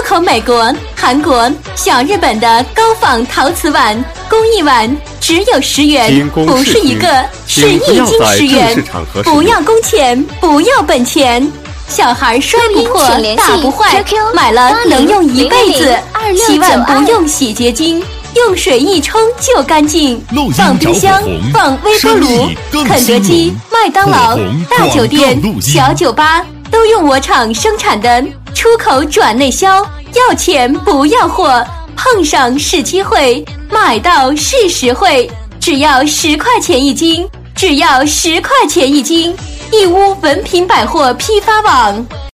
口美国、韩国、小日本的高仿陶瓷碗，工艺碗只有10元，不是一个，是1斤10元，不要工钱，不要本钱。小孩摔不破，打不坏，买了能用一辈子，洗碗不用洗洁精，用水一冲就干净。放冰箱，放微波炉，肯德基、麦当劳、大酒店、小酒吧都用我厂生产的出口转内销，要钱不要货，碰上是机会，买到是实惠，只要10块钱一斤，只要10块钱一斤。义乌文品百货批发网。